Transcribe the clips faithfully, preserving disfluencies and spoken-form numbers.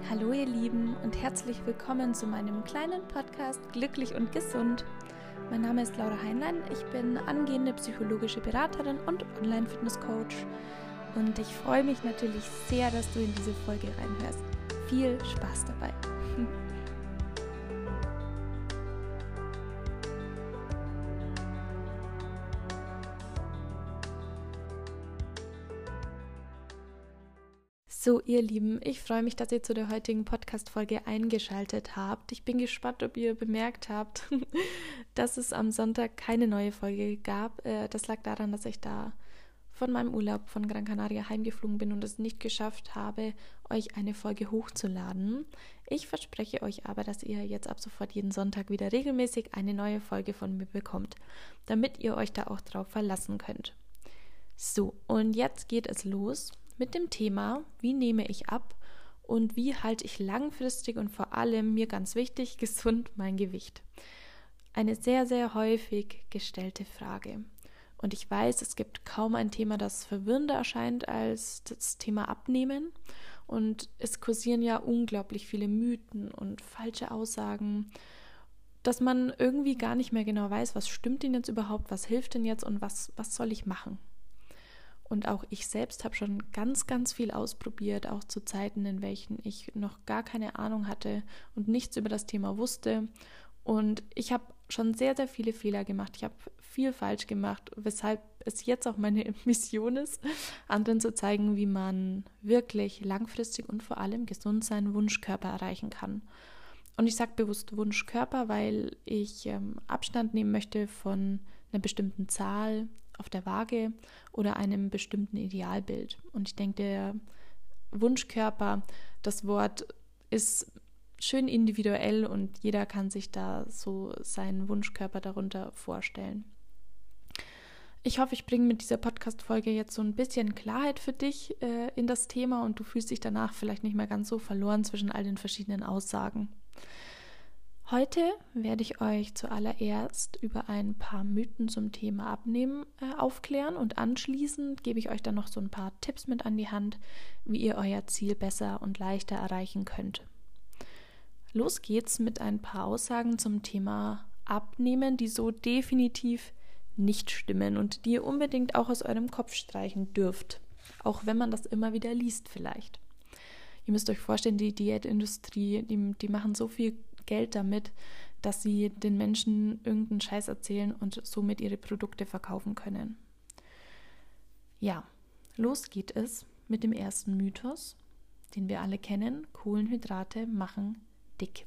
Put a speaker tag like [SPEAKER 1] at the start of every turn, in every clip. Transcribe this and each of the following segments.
[SPEAKER 1] Hallo ihr Lieben und herzlich willkommen zu meinem kleinen Podcast Glücklich und Gesund. Mein Name ist Laura Heinlein, ich bin angehende psychologische Beraterin und Online-Fitness-Coach und ich freue mich natürlich sehr, dass du in diese Folge reinhörst. Viel Spaß dabei! So, ihr Lieben, ich freue mich, dass ihr zu der heutigen Podcast-Folge eingeschaltet habt. Ich bin gespannt, ob ihr bemerkt habt, dass es am Sonntag keine neue Folge gab. Das lag daran, dass ich da von meinem Urlaub von Gran Canaria heimgeflogen bin und es nicht geschafft habe, euch eine Folge hochzuladen. Ich verspreche euch aber, dass ihr jetzt ab sofort jeden Sonntag wieder regelmäßig eine neue Folge von mir bekommt, damit ihr euch da auch drauf verlassen könnt. So, und jetzt geht es los mit dem Thema, wie nehme ich ab und wie halte ich langfristig und vor allem, mir ganz wichtig, gesund mein Gewicht. Eine sehr, sehr häufig gestellte Frage. Und ich weiß, es gibt kaum ein Thema, das verwirrender erscheint als das Thema Abnehmen. Und es kursieren ja unglaublich viele Mythen und falsche Aussagen, dass man irgendwie gar nicht mehr genau weiß, was stimmt denn jetzt überhaupt, was hilft denn jetzt und was, was soll ich machen. Und auch ich selbst habe schon ganz, ganz viel ausprobiert, auch zu Zeiten, in welchen ich noch gar keine Ahnung hatte und nichts über das Thema wusste. Und ich habe schon sehr, sehr viele Fehler gemacht. Ich habe viel falsch gemacht, weshalb es jetzt auch meine Mission ist, anderen zu zeigen, wie man wirklich langfristig und vor allem gesund seinen Wunschkörper erreichen kann. Und ich sage bewusst Wunschkörper, weil ich ähm, Abstand nehmen möchte von einer bestimmten Zahl auf der Waage oder einem bestimmten Idealbild. Und ich denke, der Wunschkörper, das Wort ist schön individuell und jeder kann sich da so seinen Wunschkörper darunter vorstellen. Ich hoffe, ich bringe mit dieser Podcast-Folge jetzt so ein bisschen Klarheit für dich äh, in das Thema und du fühlst dich danach vielleicht nicht mehr ganz so verloren zwischen all den verschiedenen Aussagen. Heute werde ich euch zuallererst über ein paar Mythen zum Thema Abnehmen äh, aufklären und anschließend gebe ich euch dann noch so ein paar Tipps mit an die Hand, wie ihr euer Ziel besser und leichter erreichen könnt. Los geht's mit ein paar Aussagen zum Thema Abnehmen, die so definitiv nicht stimmen und die ihr unbedingt auch aus eurem Kopf streichen dürft, auch wenn man das immer wieder liest vielleicht. Ihr müsst euch vorstellen, die Diätindustrie, die, die machen so viel Geld damit, dass sie den Menschen irgendeinen Scheiß erzählen und somit ihre Produkte verkaufen können. Ja, los geht es mit dem ersten Mythos, den wir alle kennen: Kohlenhydrate machen dick.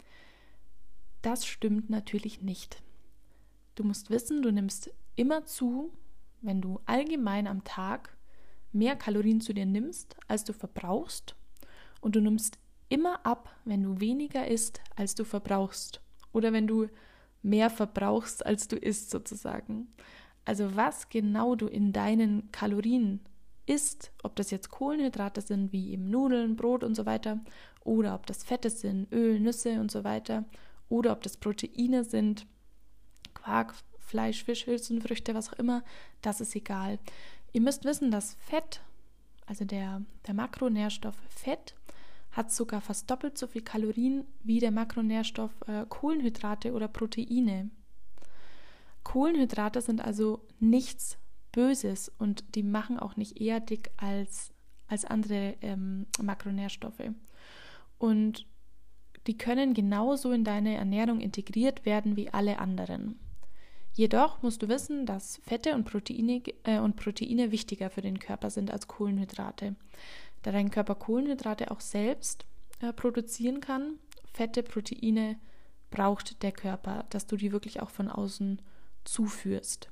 [SPEAKER 1] Das stimmt natürlich nicht. Du musst wissen, du nimmst immer zu, wenn du allgemein am Tag mehr Kalorien zu dir nimmst, als du verbrauchst, und du nimmst immer ab, wenn du weniger isst, als du verbrauchst. Oder wenn du mehr verbrauchst, als du isst sozusagen. Also was genau du in deinen Kalorien isst, ob das jetzt Kohlenhydrate sind, wie eben Nudeln, Brot und so weiter, oder ob das Fette sind, Öl, Nüsse und so weiter, oder ob das Proteine sind, Quark, Fleisch, Fisch, Hülsenfrüchte, was auch immer, das ist egal. Ihr müsst wissen, dass Fett, also der, der Makronährstoff Fett, hat sogar fast doppelt so viel Kalorien wie der Makronährstoff äh, Kohlenhydrate oder Proteine. Kohlenhydrate sind also nichts Böses und die machen auch nicht eher dick als, als andere ähm, Makronährstoffe. Und die können genauso in deine Ernährung integriert werden wie alle anderen. Jedoch musst du wissen, dass Fette und Proteine, äh, und Proteine wichtiger für den Körper sind als Kohlenhydrate. Da dein Körper Kohlenhydrate auch selbst äh, produzieren kann, Fette, Proteine braucht der Körper, dass du die wirklich auch von außen zuführst.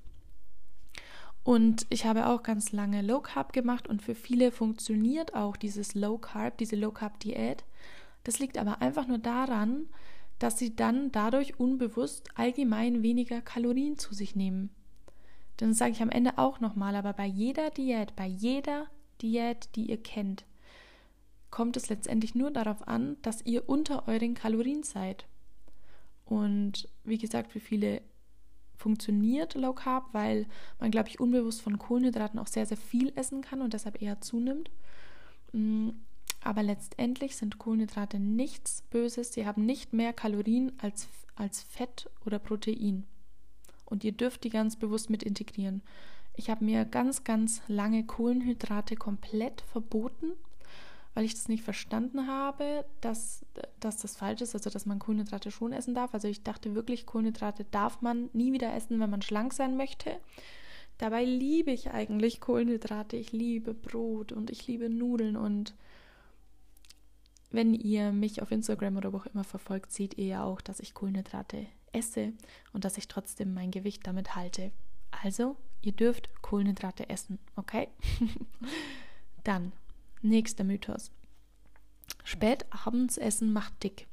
[SPEAKER 1] Und ich habe auch ganz lange Low Carb gemacht und für viele funktioniert auch dieses Low Carb, diese Low Carb Diät. Das liegt aber einfach nur daran, dass sie dann dadurch unbewusst allgemein weniger Kalorien zu sich nehmen. Denn das sage ich am Ende auch nochmal, aber bei jeder Diät, bei jeder Diät, die ihr kennt, kommt es letztendlich nur darauf an, dass ihr unter euren Kalorien seid. Und wie gesagt, für viele funktioniert Low Carb, weil man, glaube ich, unbewusst von Kohlenhydraten auch sehr, sehr viel essen kann und deshalb eher zunimmt. Aber letztendlich sind Kohlenhydrate nichts Böses. Sie haben nicht mehr Kalorien als, als Fett oder Protein. Und ihr dürft die ganz bewusst mit integrieren. Ich habe mir ganz, ganz lange Kohlenhydrate komplett verboten, weil ich das nicht verstanden habe, dass, dass das falsch ist, also dass man Kohlenhydrate schon essen darf. Also ich dachte wirklich, Kohlenhydrate darf man nie wieder essen, wenn man schlank sein möchte. Dabei liebe ich eigentlich Kohlenhydrate. Ich liebe Brot und ich liebe Nudeln. Und wenn ihr mich auf Instagram oder wo auch immer verfolgt, seht ihr ja auch, dass ich Kohlenhydrate esse und dass ich trotzdem mein Gewicht damit halte. Also, ihr dürft Kohlenhydrate essen, okay? Dann, nächster Mythos. Spät abends essen macht dick.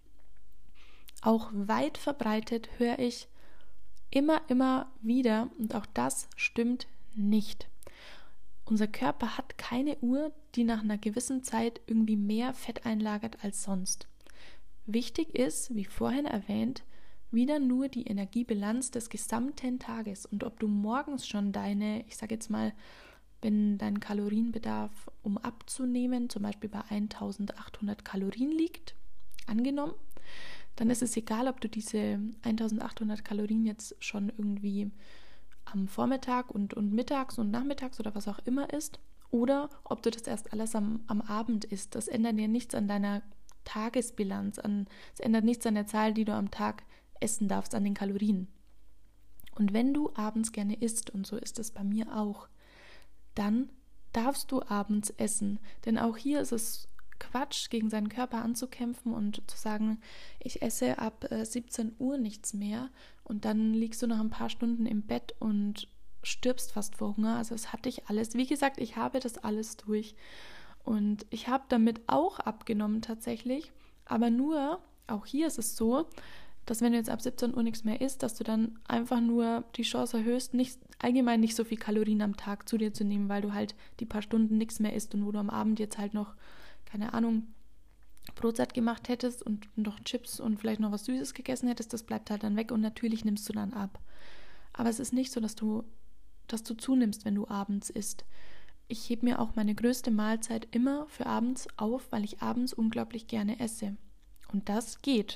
[SPEAKER 1] Auch weit verbreitet höre ich immer, immer wieder, und auch das stimmt nicht. Unser Körper hat keine Uhr, die nach einer gewissen Zeit irgendwie mehr Fett einlagert als sonst. Wichtig ist, wie vorhin erwähnt, wieder nur die Energiebilanz des gesamten Tages und ob du morgens schon deine, ich sage jetzt mal, wenn dein Kalorienbedarf, um abzunehmen, zum Beispiel bei eintausendachthundert Kalorien liegt, angenommen, dann ist es egal, ob du diese eintausendachthundert Kalorien jetzt schon irgendwie am Vormittag und, und mittags und nachmittags oder was auch immer isst oder ob du das erst alles am, am Abend isst. Das ändert ja nichts an deiner Tagesbilanz, an, es ändert nichts an der Zahl, die du am Tag essen darfst, an den Kalorien. Und wenn du abends gerne isst, und so ist es bei mir auch, dann darfst du abends essen. Denn auch hier ist es Quatsch, gegen seinen Körper anzukämpfen und zu sagen, ich esse ab äh, siebzehn Uhr nichts mehr und dann liegst du nach ein paar Stunden im Bett und stirbst fast vor Hunger. Also es hatte ich alles. Wie gesagt, ich habe das alles durch und ich habe damit auch abgenommen tatsächlich, aber nur, auch hier ist es so, dass wenn du jetzt ab siebzehn Uhr nichts mehr isst, dass du dann einfach nur die Chance erhöhst, nicht, allgemein nicht so viel Kalorien am Tag zu dir zu nehmen, weil du halt die paar Stunden nichts mehr isst und wo du am Abend jetzt halt noch, keine Ahnung, Brotzeit gemacht hättest und noch Chips und vielleicht noch was Süßes gegessen hättest, das bleibt halt dann weg und natürlich nimmst du dann ab. Aber es ist nicht so, dass du, dass du zunimmst, wenn du abends isst. Ich hebe mir auch meine größte Mahlzeit immer für abends auf, weil ich abends unglaublich gerne esse. Und das geht.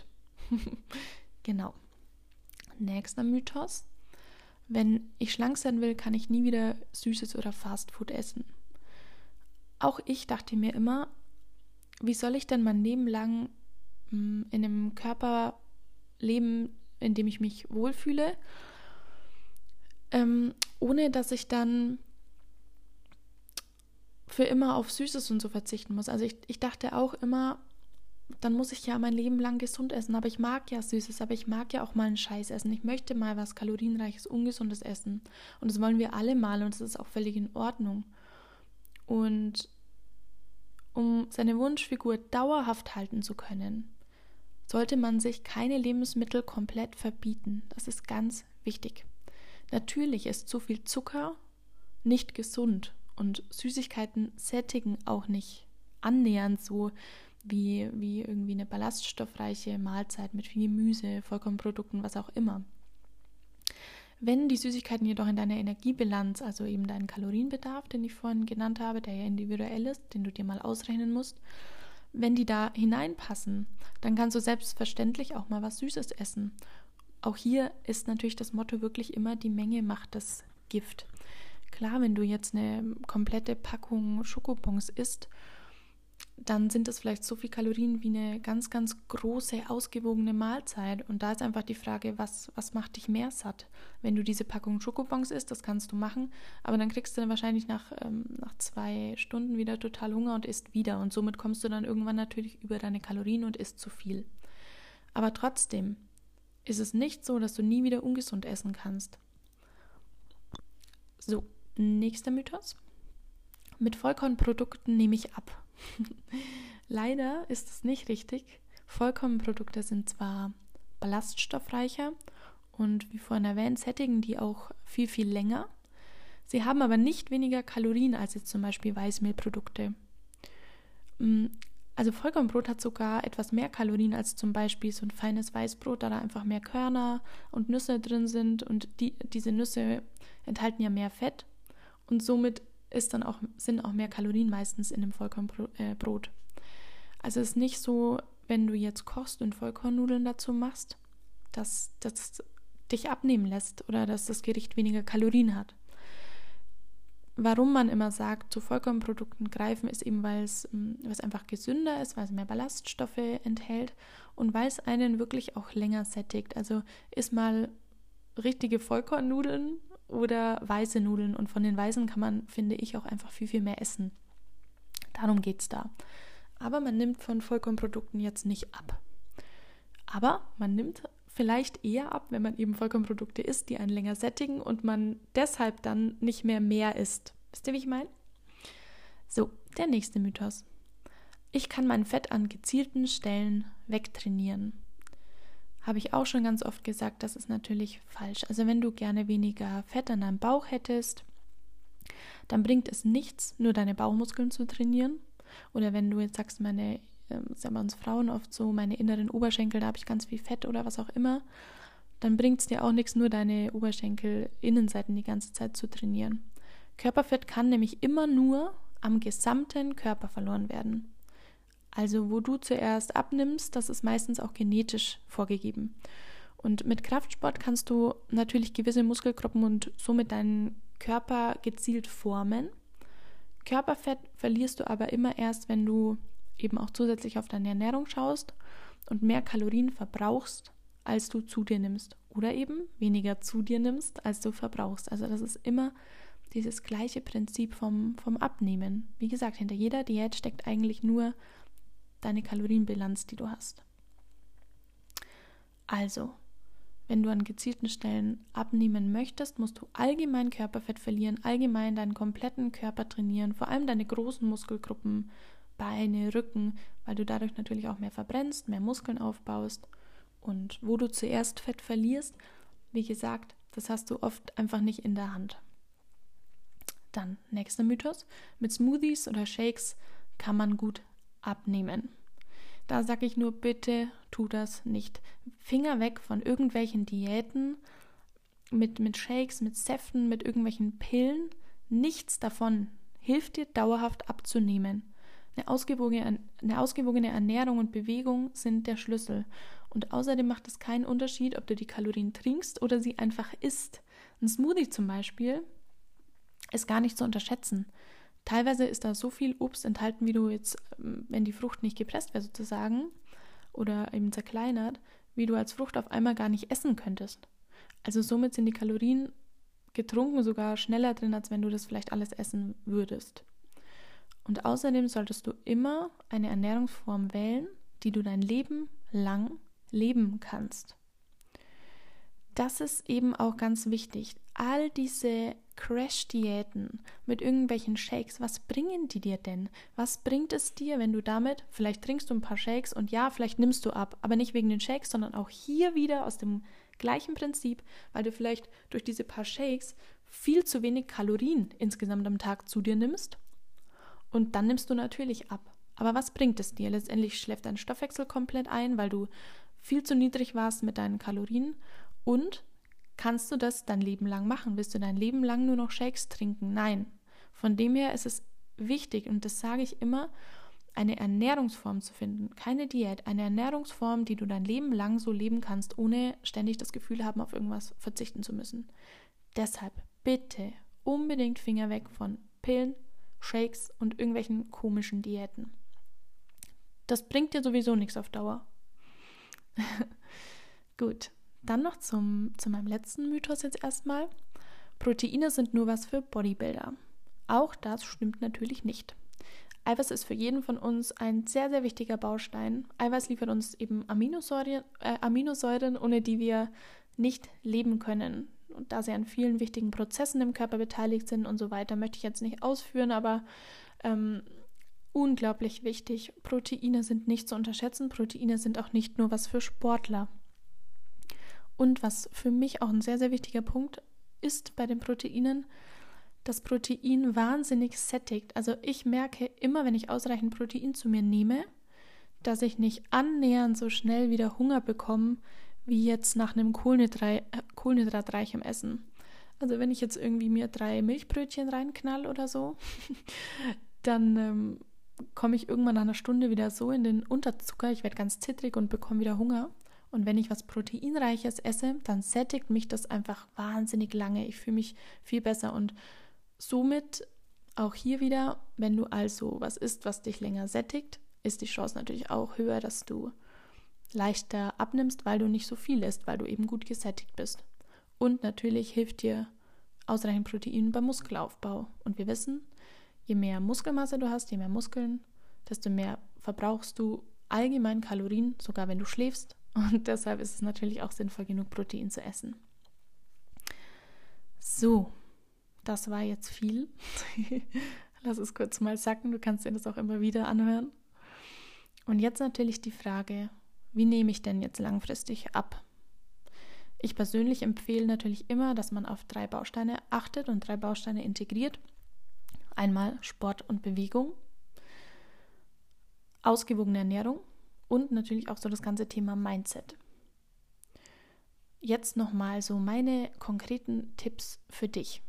[SPEAKER 1] Genau. Nächster Mythos. Wenn ich schlank sein will, kann ich nie wieder Süßes oder Fastfood essen. Auch ich dachte mir immer, wie soll ich denn mein Leben lang mh, in einem Körper leben, in dem ich mich wohlfühle, ähm, ohne dass ich dann für immer auf Süßes und so verzichten muss. Also ich, ich dachte auch immer, dann muss ich ja mein Leben lang gesund essen, aber ich mag ja Süßes, aber ich mag ja auch mal einen Scheiß essen. Ich möchte mal was Kalorienreiches, Ungesundes essen. Und das wollen wir alle mal und das ist auch völlig in Ordnung. Und um seine Wunschfigur dauerhaft halten zu können, sollte man sich keine Lebensmittel komplett verbieten. Das ist ganz wichtig. Natürlich ist zu viel Zucker nicht gesund und Süßigkeiten sättigen auch nicht annähernd so wie, wie irgendwie eine ballaststoffreiche Mahlzeit mit viel Gemüse, Vollkornprodukten, was auch immer. Wenn die Süßigkeiten jedoch in deiner Energiebilanz, also eben deinen Kalorienbedarf, den ich vorhin genannt habe, der ja individuell ist, den du dir mal ausrechnen musst, wenn die da hineinpassen, dann kannst du selbstverständlich auch mal was Süßes essen. Auch hier ist natürlich das Motto wirklich immer, die Menge macht das Gift. Klar, wenn du jetzt eine komplette Packung Schokobons isst, dann sind das vielleicht so viel Kalorien wie eine ganz, ganz große, ausgewogene Mahlzeit. Und da ist einfach die Frage, was, was macht dich mehr satt? Wenn du diese Packung Schokobons isst, das kannst du machen, aber dann kriegst du dann wahrscheinlich nach, ähm, nach zwei Stunden wieder total Hunger und isst wieder. Und somit kommst du dann irgendwann natürlich über deine Kalorien und isst zu viel. Aber trotzdem ist es nicht so, dass du nie wieder ungesund essen kannst. So, nächster Mythos. Mit Vollkornprodukten nehme ich ab. Leider ist es nicht richtig. Vollkornprodukte sind zwar ballaststoffreicher und wie vorhin erwähnt, sättigen die auch viel, viel länger. Sie haben aber nicht weniger Kalorien als jetzt zum Beispiel Weißmehlprodukte. Also Vollkornbrot hat sogar etwas mehr Kalorien als zum Beispiel so ein feines Weißbrot, da da einfach mehr Körner und Nüsse drin sind und die, diese Nüsse enthalten ja mehr Fett und somit ist dann auch, sind auch mehr Kalorien meistens in dem Vollkornbrot. Also es ist nicht so, wenn du jetzt kochst und Vollkornnudeln dazu machst, dass das dich abnehmen lässt oder dass das Gericht weniger Kalorien hat. Warum man immer sagt, zu Vollkornprodukten greifen, ist eben, weil es, weil es einfach gesünder ist, weil es mehr Ballaststoffe enthält und weil es einen wirklich auch länger sättigt. Also isst mal richtige Vollkornnudeln oder weiße Nudeln und von den weißen kann man, finde ich, auch einfach viel, viel mehr essen. Darum geht es da. Aber man nimmt von Vollkornprodukten jetzt nicht ab. Aber man nimmt vielleicht eher ab, wenn man eben Vollkornprodukte isst, die einen länger sättigen und man deshalb dann nicht mehr mehr isst. Wisst ihr, wie ich meine? So, der nächste Mythos. Ich kann mein Fett an gezielten Stellen wegtrainieren. Habe ich auch schon ganz oft gesagt, das ist natürlich falsch. Also wenn du gerne weniger Fett an deinem Bauch hättest, dann bringt es nichts, nur deine Bauchmuskeln zu trainieren. Oder wenn du jetzt sagst, meine das ist ja bei uns Frauen oft so, meine inneren Oberschenkel, da habe ich ganz viel Fett oder was auch immer, dann bringt es dir auch nichts, nur deine Oberschenkel-Innenseiten die ganze Zeit zu trainieren. Körperfett kann nämlich immer nur am gesamten Körper verloren werden. Also wo du zuerst abnimmst, das ist meistens auch genetisch vorgegeben. Und mit Kraftsport kannst du natürlich gewisse Muskelgruppen und somit deinen Körper gezielt formen. Körperfett verlierst du aber immer erst, wenn du eben auch zusätzlich auf deine Ernährung schaust und mehr Kalorien verbrauchst, als du zu dir nimmst. Oder eben weniger zu dir nimmst, als du verbrauchst. Also das ist immer dieses gleiche Prinzip vom, vom Abnehmen. Wie gesagt, hinter jeder Diät steckt eigentlich nur deine Kalorienbilanz, die du hast. Also, wenn du an gezielten Stellen abnehmen möchtest, musst du allgemein Körperfett verlieren, allgemein deinen kompletten Körper trainieren, vor allem deine großen Muskelgruppen, Beine, Rücken, weil du dadurch natürlich auch mehr verbrennst, mehr Muskeln aufbaust. Und wo du zuerst Fett verlierst, wie gesagt, das hast du oft einfach nicht in der Hand. Dann, nächster Mythos, mit Smoothies oder Shakes kann man gut abnehmen. Da sage ich nur, bitte tu das nicht. Finger weg von irgendwelchen Diäten mit, mit Shakes, mit Säften, mit irgendwelchen Pillen. Nichts davon hilft dir dauerhaft abzunehmen. Eine ausgewogene, eine ausgewogene Ernährung und Bewegung sind der Schlüssel. Und außerdem macht es keinen Unterschied, ob du die Kalorien trinkst oder sie einfach isst. Ein Smoothie zum Beispiel ist gar nicht zu unterschätzen. Teilweise ist da so viel Obst enthalten, wie du jetzt, wenn die Frucht nicht gepresst wäre sozusagen oder eben zerkleinert, wie du als Frucht auf einmal gar nicht essen könntest. Also somit sind die Kalorien getrunken sogar schneller drin, als wenn du das vielleicht alles essen würdest. Und außerdem solltest du immer eine Ernährungsform wählen, die du dein Leben lang leben kannst. Das ist eben auch ganz wichtig. All diese Crash-Diäten mit irgendwelchen Shakes, was bringen die dir denn? Was bringt es dir, wenn du damit, vielleicht trinkst du ein paar Shakes und ja, vielleicht nimmst du ab, aber nicht wegen den Shakes, sondern auch hier wieder aus dem gleichen Prinzip, weil du vielleicht durch diese paar Shakes viel zu wenig Kalorien insgesamt am Tag zu dir nimmst. Und dann nimmst du natürlich ab. Aber was bringt es dir? Letztendlich schläft dein Stoffwechsel komplett ein, weil du viel zu niedrig warst mit deinen Kalorien. Und kannst du das dein Leben lang machen? Willst du dein Leben lang nur noch Shakes trinken? Nein. Von dem her ist es wichtig, und das sage ich immer, eine Ernährungsform zu finden. Keine Diät, eine Ernährungsform, die du dein Leben lang so leben kannst, ohne ständig das Gefühl haben, auf irgendwas verzichten zu müssen. Deshalb bitte unbedingt Finger weg von Pillen, Shakes und irgendwelchen komischen Diäten. Das bringt dir sowieso nichts auf Dauer. Gut, dann noch zum, zu meinem letzten Mythos jetzt erstmal. Proteine sind nur was für Bodybuilder. Auch das stimmt natürlich nicht. Eiweiß ist für jeden von uns ein sehr, sehr wichtiger Baustein. Eiweiß liefert uns eben Aminosäuren, äh, Aminosäuren, ohne die wir nicht leben können. Und da sie an vielen wichtigen Prozessen im Körper beteiligt sind und so weiter, möchte ich jetzt nicht ausführen, aber ähm, unglaublich wichtig. Proteine sind nicht zu unterschätzen. Proteine sind auch nicht nur was für Sportler. Und was für mich auch ein sehr, sehr wichtiger Punkt ist bei den Proteinen, dass Protein wahnsinnig sättigt. Also ich merke immer, wenn ich ausreichend Protein zu mir nehme, dass ich nicht annähernd so schnell wieder Hunger bekomme, wie jetzt nach einem Kohlenhydrat, kohlenhydratreichem Essen. Also wenn ich jetzt irgendwie mir drei Milchbrötchen reinknall oder so, dann ähm, komme ich irgendwann nach einer Stunde wieder so in den Unterzucker, ich werde ganz zittrig und bekomme wieder Hunger. Und wenn ich was Proteinreiches esse, dann sättigt mich das einfach wahnsinnig lange. Ich fühle mich viel besser und somit auch hier wieder, wenn du also was isst, was dich länger sättigt, ist die Chance natürlich auch höher, dass du leichter abnimmst, weil du nicht so viel isst, weil du eben gut gesättigt bist. Und natürlich hilft dir ausreichend Protein beim Muskelaufbau. Und wir wissen, je mehr Muskelmasse du hast, je mehr Muskeln, desto mehr verbrauchst du allgemein Kalorien, sogar wenn du schläfst. Und deshalb ist es natürlich auch sinnvoll, genug Protein zu essen. So, das war jetzt viel. Lass es kurz mal sacken, du kannst dir das auch immer wieder anhören. Und jetzt natürlich die Frage, wie nehme ich denn jetzt langfristig ab? Ich persönlich empfehle natürlich immer, dass man auf drei Bausteine achtet und drei Bausteine integriert. Einmal Sport und Bewegung, ausgewogene Ernährung und natürlich auch so das ganze Thema Mindset. Jetzt nochmal so meine konkreten Tipps für dich.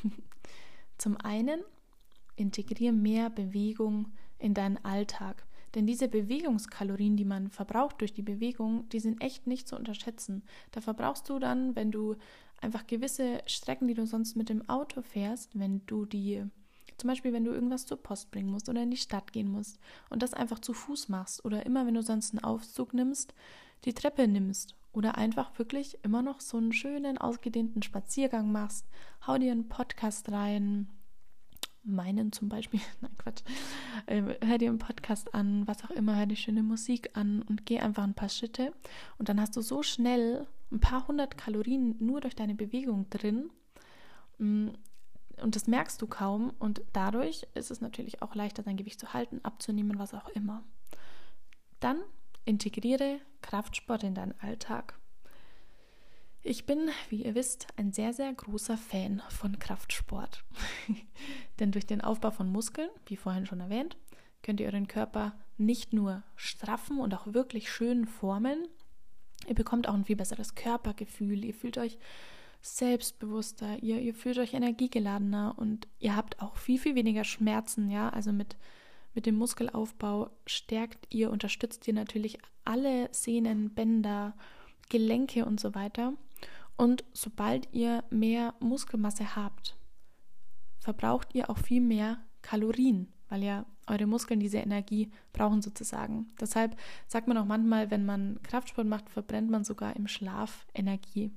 [SPEAKER 1] Zum einen, integriere mehr Bewegung in deinen Alltag. Denn diese Bewegungskalorien, die man verbraucht durch die Bewegung, die sind echt nicht zu unterschätzen. Da verbrauchst du dann, wenn du einfach gewisse Strecken, die du sonst mit dem Auto fährst, wenn du die, zum Beispiel wenn du irgendwas zur Post bringen musst oder in die Stadt gehen musst und das einfach zu Fuß machst oder immer, wenn du sonst einen Aufzug nimmst, die Treppe nimmst oder einfach wirklich immer noch so einen schönen, ausgedehnten Spaziergang machst, hau dir einen Podcast rein, meinen zum Beispiel, nein Quatsch, äh, hör dir einen Podcast an, was auch immer, hör dir schöne Musik an und geh einfach ein paar Schritte und dann hast du so schnell ein paar hundert Kalorien nur durch deine Bewegung drin und das merkst du kaum und dadurch ist es natürlich auch leichter, dein Gewicht zu halten, abzunehmen, was auch immer. Dann integriere Kraftsport in deinen Alltag. Ich bin, wie ihr wisst, ein sehr, sehr großer Fan von Kraftsport. Denn durch den Aufbau von Muskeln, wie vorhin schon erwähnt, könnt ihr euren Körper nicht nur straffen und auch wirklich schön formen, ihr bekommt auch ein viel besseres Körpergefühl, ihr fühlt euch selbstbewusster, ihr, ihr fühlt euch energiegeladener und ihr habt auch viel, viel weniger Schmerzen, ja, also mit, mit dem Muskelaufbau stärkt ihr, unterstützt ihr natürlich alle Sehnen, Bänder, Gelenke und so weiter. Und sobald ihr mehr Muskelmasse habt, verbraucht ihr auch viel mehr Kalorien, weil ja eure Muskeln diese Energie brauchen sozusagen. Deshalb sagt man auch manchmal, wenn man Kraftsport macht, verbrennt man sogar im Schlaf Energie.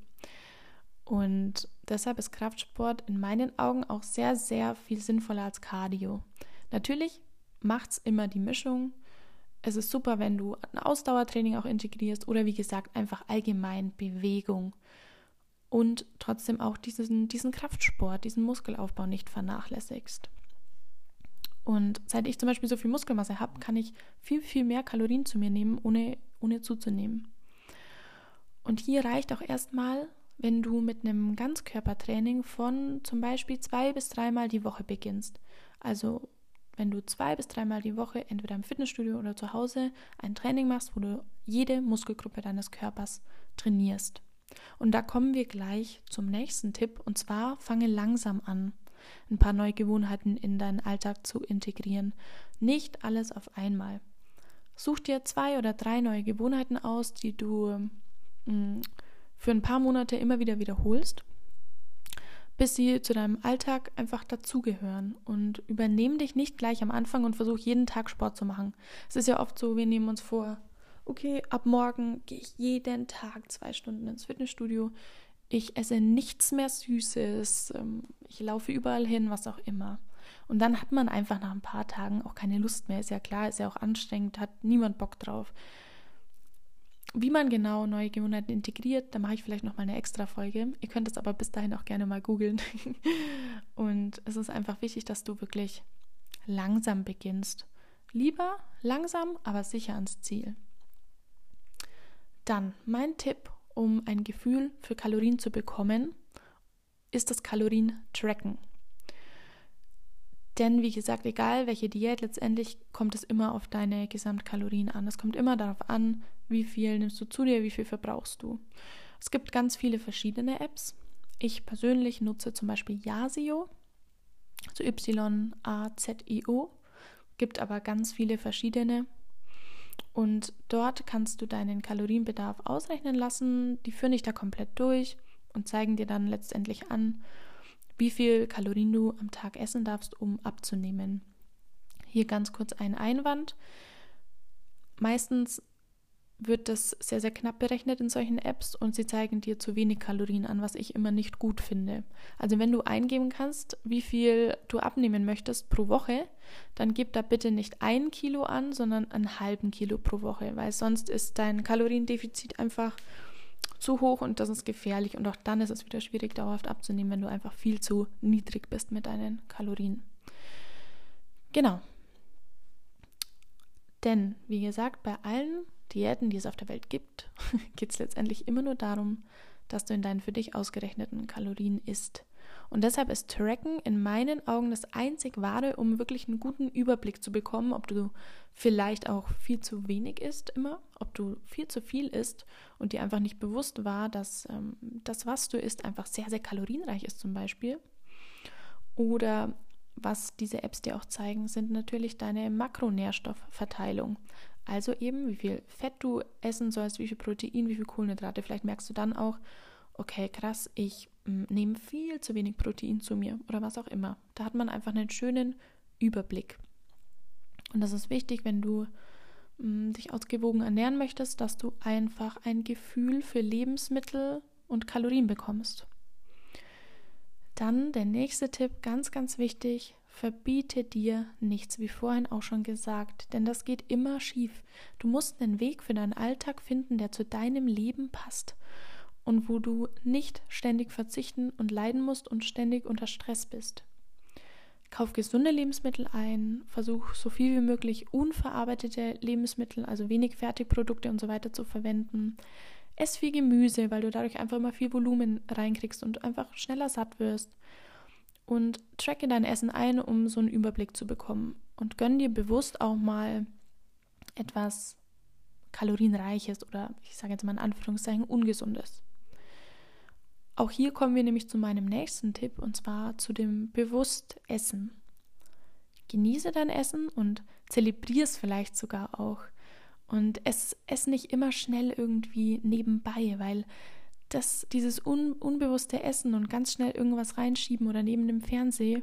[SPEAKER 1] Und deshalb ist Kraftsport in meinen Augen auch sehr, sehr viel sinnvoller als Cardio. Natürlich macht es immer die Mischung. Es ist super, wenn du ein Ausdauertraining auch integrierst oder wie gesagt einfach allgemein Bewegung und trotzdem auch diesen, diesen Kraftsport, diesen Muskelaufbau nicht vernachlässigst. Und seit ich zum Beispiel so viel Muskelmasse habe, kann ich viel, viel mehr Kalorien zu mir nehmen, ohne, ohne zuzunehmen. Und hier reicht auch erstmal, wenn du mit einem Ganzkörpertraining von zum Beispiel zwei bis dreimal die Woche beginnst. Also wenn du zwei bis dreimal die Woche entweder im Fitnessstudio oder zu Hause ein Training machst, wo du jede Muskelgruppe deines Körpers trainierst. Und da kommen wir gleich zum nächsten Tipp und zwar fange langsam an, ein paar neue Gewohnheiten in deinen Alltag zu integrieren. Nicht alles auf einmal. Such dir zwei oder drei neue Gewohnheiten aus, die du mh, für ein paar Monate immer wieder wiederholst, bis sie zu deinem Alltag einfach dazugehören und übernehm dich nicht gleich am Anfang und versuch jeden Tag Sport zu machen. Es ist ja oft so, wir nehmen uns vor, okay, ab morgen gehe ich jeden Tag zwei Stunden ins Fitnessstudio, ich esse nichts mehr Süßes, ich laufe überall hin, was auch immer. Und dann hat man einfach nach ein paar Tagen auch keine Lust mehr, ist ja klar, ist ja auch anstrengend, hat niemand Bock drauf. Wie man genau neue Gewohnheiten integriert, da mache ich vielleicht nochmal eine extra Folge. Ihr könnt es aber bis dahin auch gerne mal googeln. Und es ist einfach wichtig, dass du wirklich langsam beginnst. Lieber langsam, aber sicher ans Ziel. Dann mein Tipp, um ein Gefühl für Kalorien zu bekommen, ist das Kalorien-Tracken. Denn wie gesagt, egal welche Diät, letztendlich kommt es immer auf deine Gesamtkalorien an. Es kommt immer darauf an, wie viel nimmst du zu dir, wie viel verbrauchst du. Es gibt ganz viele verschiedene Apps. Ich persönlich nutze zum Beispiel Yazio, also Y A Z I O. gibt aber ganz viele verschiedene. Und dort kannst du deinen Kalorienbedarf ausrechnen lassen. Die führen dich da komplett durch und zeigen dir dann letztendlich an, wie viel Kalorien du am Tag essen darfst, um abzunehmen. Hier ganz kurz ein Einwand. Meistens wird das sehr, sehr knapp berechnet in solchen Apps und sie zeigen dir zu wenig Kalorien an, was ich immer nicht gut finde. Also wenn du eingeben kannst, wie viel du abnehmen möchtest pro Woche, dann gib da bitte nicht ein Kilo an, sondern einen halben Kilo pro Woche, weil sonst ist dein Kaloriendefizit einfach zu hoch und das ist gefährlich und auch dann ist es wieder schwierig, dauerhaft abzunehmen, wenn du einfach viel zu niedrig bist mit deinen Kalorien. Genau. Denn, wie gesagt, bei allen Diäten, die es auf der Welt gibt, geht es letztendlich immer nur darum, dass du in deinen für dich ausgerechneten Kalorien isst. Und deshalb ist Tracken in meinen Augen das einzig Wahre, um wirklich einen guten Überblick zu bekommen, ob du vielleicht auch viel zu wenig isst immer, ob du viel zu viel isst und dir einfach nicht bewusst war, dass ähm, das, was du isst, einfach sehr, sehr kalorienreich ist zum Beispiel. Oder was diese Apps dir auch zeigen, sind natürlich deine Makronährstoffverteilung. Also eben, wie viel Fett du essen sollst, wie viel Protein, wie viel Kohlenhydrate. Vielleicht merkst du dann auch, okay, krass, ich mh, nehme viel zu wenig Protein zu mir oder was auch immer. Da hat man einfach einen schönen Überblick. Und das ist wichtig, wenn du mh, dich ausgewogen ernähren möchtest, dass du einfach ein Gefühl für Lebensmittel und Kalorien bekommst. Dann der nächste Tipp, ganz, ganz wichtig: Verbiete dir nichts, wie vorhin auch schon gesagt, denn das geht immer schief. Du musst einen Weg für deinen Alltag finden, der zu deinem Leben passt und wo du nicht ständig verzichten und leiden musst und ständig unter Stress bist. Kauf gesunde Lebensmittel ein, versuch so viel wie möglich unverarbeitete Lebensmittel, also wenig Fertigprodukte und so weiter zu verwenden. Ess viel Gemüse, weil du dadurch einfach immer viel Volumen reinkriegst und einfach schneller satt wirst. Und tracke dein Essen ein, um so einen Überblick zu bekommen. Und gönn dir bewusst auch mal etwas Kalorienreiches oder ich sage jetzt mal in Anführungszeichen Ungesundes. Auch hier kommen wir nämlich zu meinem nächsten Tipp und zwar zu dem Bewusstessen. Genieße dein Essen und zelebriere es vielleicht sogar auch. Und ess, ess nicht immer schnell irgendwie nebenbei, weil das, dieses un, unbewusste Essen und ganz schnell irgendwas reinschieben oder neben dem Fernseher,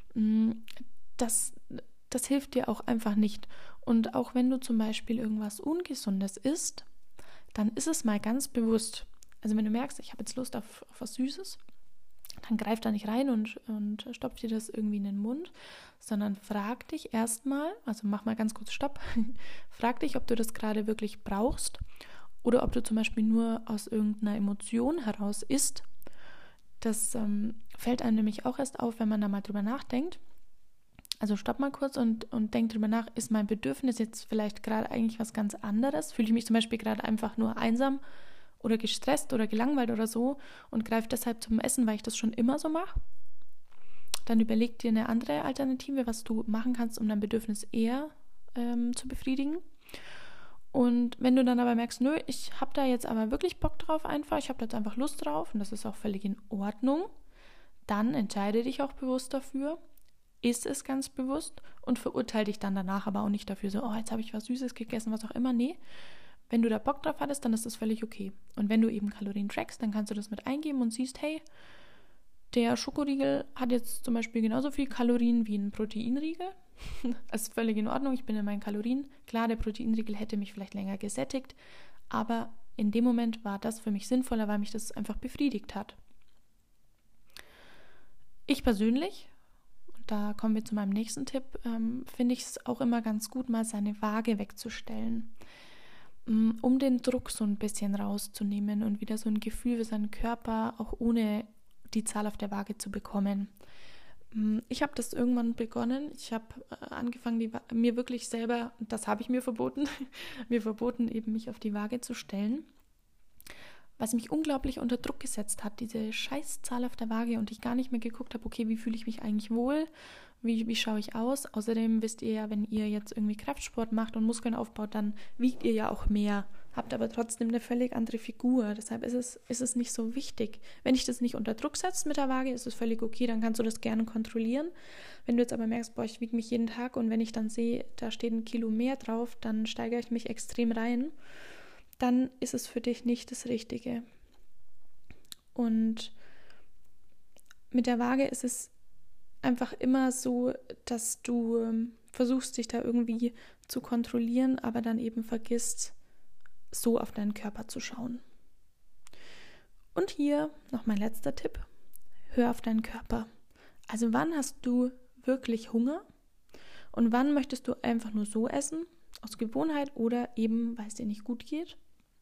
[SPEAKER 1] das, das hilft dir auch einfach nicht. Und auch wenn du zum Beispiel irgendwas Ungesundes isst, dann ist es mal ganz bewusst. Also wenn du merkst, ich habe jetzt Lust auf, auf was Süßes, dann greif da nicht rein und, und stopf dir das irgendwie in den Mund, sondern frag dich erstmal, also mach mal ganz kurz Stopp, frag dich, ob du das gerade wirklich brauchst oder ob du zum Beispiel nur aus irgendeiner Emotion heraus isst. Das ähm, fällt einem nämlich auch erst auf, wenn man da mal drüber nachdenkt. Also stopp mal kurz und, und denk drüber nach, ist mein Bedürfnis jetzt vielleicht gerade eigentlich was ganz anderes? Fühle ich mich zum Beispiel gerade einfach nur einsam oder gestresst oder gelangweilt oder so und greife deshalb zum Essen, weil ich das schon immer so mache? Dann überleg dir eine andere Alternative, was du machen kannst, um dein Bedürfnis eher ähm, zu befriedigen. Und wenn du dann aber merkst, nö, ich habe da jetzt aber wirklich Bock drauf einfach, ich habe da jetzt einfach Lust drauf und das ist auch völlig in Ordnung, dann entscheide dich auch bewusst dafür, iss es ganz bewusst und verurteile dich dann danach aber auch nicht dafür, so, oh, jetzt habe ich was Süßes gegessen, was auch immer. Nee, wenn du da Bock drauf hattest, dann ist das völlig okay. Und wenn du eben Kalorien trackst, dann kannst du das mit eingeben und siehst, hey, der Schokoriegel hat jetzt zum Beispiel genauso viel Kalorien wie ein Proteinriegel. Das ist völlig in Ordnung, ich bin in meinen Kalorien. Klar, der Proteinriegel hätte mich vielleicht länger gesättigt, aber in dem Moment war das für mich sinnvoller, weil mich das einfach befriedigt hat. Ich persönlich, und da kommen wir zu meinem nächsten Tipp, ähm, finde ich es auch immer ganz gut, mal seine Waage wegzustellen, um den Druck so ein bisschen rauszunehmen und wieder so ein Gefühl für seinen Körper auch ohne die Zahl auf der Waage zu bekommen. Ich habe das irgendwann begonnen. Ich habe angefangen, die, mir wirklich selber, das habe ich mir verboten, mir verboten, eben mich auf die Waage zu stellen, was mich unglaublich unter Druck gesetzt hat, diese Scheißzahl auf der Waage und ich gar nicht mehr geguckt habe, okay, wie fühle ich mich eigentlich wohl, wie, wie schaue ich aus. Außerdem wisst ihr ja, wenn ihr jetzt irgendwie Kraftsport macht und Muskeln aufbaut, dann wiegt ihr ja auch mehr, habt aber trotzdem eine völlig andere Figur. Deshalb ist es, ist es nicht so wichtig. Wenn dich das nicht unter Druck setzt mit der Waage, ist es völlig okay, dann kannst du das gerne kontrollieren. Wenn du jetzt aber merkst, boah, ich wiege mich jeden Tag und wenn ich dann sehe, da steht ein Kilo mehr drauf, dann steigere ich mich extrem rein, dann ist es für dich nicht das Richtige. Und mit der Waage ist es einfach immer so, dass du ähm, versuchst, dich da irgendwie zu kontrollieren, aber dann eben vergisst, so auf deinen Körper zu schauen. Und hier noch mein letzter Tipp. Hör auf deinen Körper. Also wann hast du wirklich Hunger und wann möchtest du einfach nur so essen, aus Gewohnheit oder eben, weil es dir nicht gut geht.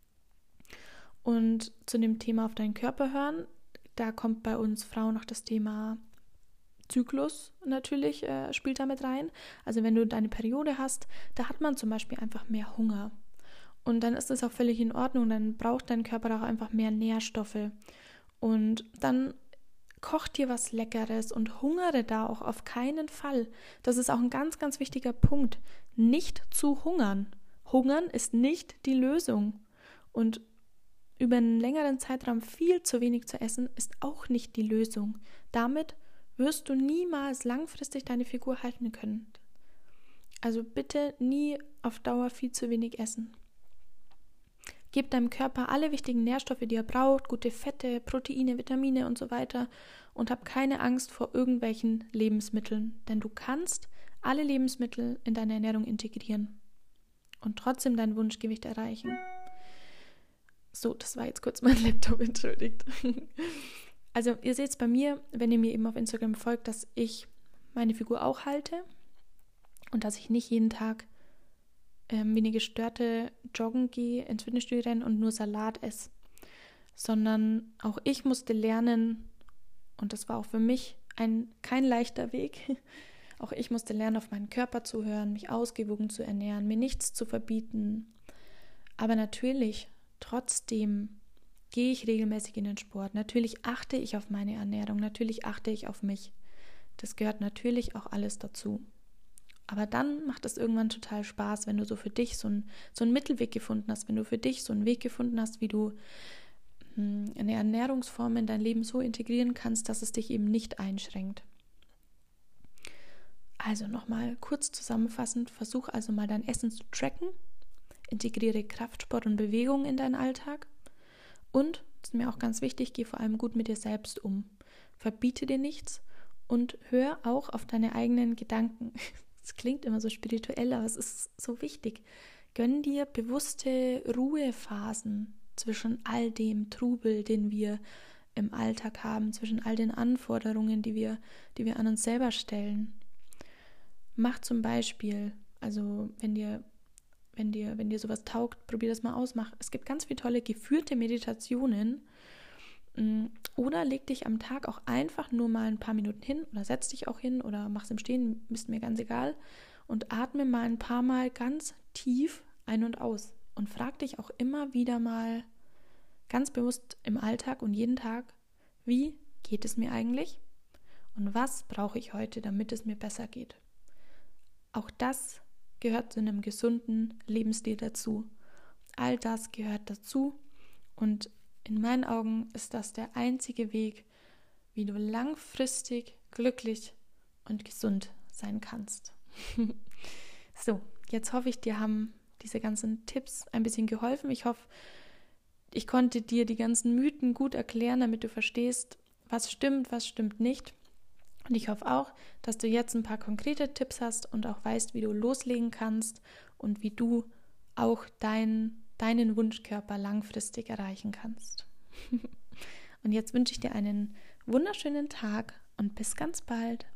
[SPEAKER 1] Und zu dem Thema auf deinen Körper hören, da kommt bei uns Frauen noch das Thema Zyklus natürlich, äh, spielt damit rein. Also wenn du deine Periode hast, da hat man zum Beispiel einfach mehr Hunger. Und dann ist das auch völlig in Ordnung, dann braucht dein Körper auch einfach mehr Nährstoffe. Und dann koch dir was Leckeres und hungere da auch auf keinen Fall. Das ist auch ein ganz, ganz wichtiger Punkt. Nicht zu hungern. Hungern ist nicht die Lösung. Und über einen längeren Zeitraum viel zu wenig zu essen, ist auch nicht die Lösung. Damit wirst du niemals langfristig deine Figur halten können. Also bitte nie auf Dauer viel zu wenig essen. Gib deinem Körper alle wichtigen Nährstoffe, die er braucht, gute Fette, Proteine, Vitamine und so weiter und hab keine Angst vor irgendwelchen Lebensmitteln, denn du kannst alle Lebensmittel in deine Ernährung integrieren und trotzdem dein Wunschgewicht erreichen. So, das war jetzt kurz mein Laptop, entschuldigt. Also ihr seht es bei mir, wenn ihr mir eben auf Instagram folgt, dass ich meine Figur auch halte und dass ich nicht jeden Tag ähm, wie eine Gestörte joggen gehe, ins Fitnessstudio renne und nur Salat esse, sondern auch ich musste lernen, und das war auch für mich ein, kein leichter Weg, auch ich musste lernen, auf meinen Körper zu hören, mich ausgewogen zu ernähren, mir nichts zu verbieten. Aber natürlich, trotzdem gehe ich regelmäßig in den Sport. Natürlich achte ich auf meine Ernährung, natürlich achte ich auf mich. Das gehört natürlich auch alles dazu. Aber dann macht es irgendwann total Spaß, wenn du so für dich so, ein, so einen Mittelweg gefunden hast, wenn du für dich so einen Weg gefunden hast, wie du mh, eine Ernährungsform in dein Leben so integrieren kannst, dass es dich eben nicht einschränkt. Also nochmal kurz zusammenfassend, versuch also mal dein Essen zu tracken, integriere Kraftsport und Bewegung in deinen Alltag und, das ist mir auch ganz wichtig, geh vor allem gut mit dir selbst um. Verbiete dir nichts und hör auch auf deine eigenen Gedanken. Es klingt immer so spirituell, aber es ist so wichtig. Gönn dir bewusste Ruhephasen zwischen all dem Trubel, den wir im Alltag haben, zwischen all den Anforderungen, die wir, die wir an uns selber stellen. Mach zum Beispiel, also wenn dir Wenn dir, wenn dir sowas taugt, probier das mal aus. Mach. Es gibt ganz viele tolle geführte Meditationen. Oder leg dich am Tag auch einfach nur mal ein paar Minuten hin oder setz dich auch hin oder mach's im Stehen, ist mir ganz egal. Und atme mal ein paar Mal ganz tief ein und aus. Und frag dich auch immer wieder mal ganz bewusst im Alltag und jeden Tag, wie geht es mir eigentlich? Und was brauche ich heute, damit es mir besser geht? Auch das gehört zu einem gesunden Lebensstil dazu. All das gehört dazu und in meinen Augen ist das der einzige Weg, wie du langfristig glücklich und gesund sein kannst. So, jetzt hoffe ich, dir haben diese ganzen Tipps ein bisschen geholfen. Ich hoffe, ich konnte dir die ganzen Mythen gut erklären, damit du verstehst, was stimmt, was stimmt nicht. Und ich hoffe auch, dass du jetzt ein paar konkrete Tipps hast und auch weißt, wie du loslegen kannst und wie du auch dein, deinen Wunschkörper langfristig erreichen kannst. Und jetzt wünsche ich dir einen wunderschönen Tag und bis ganz bald.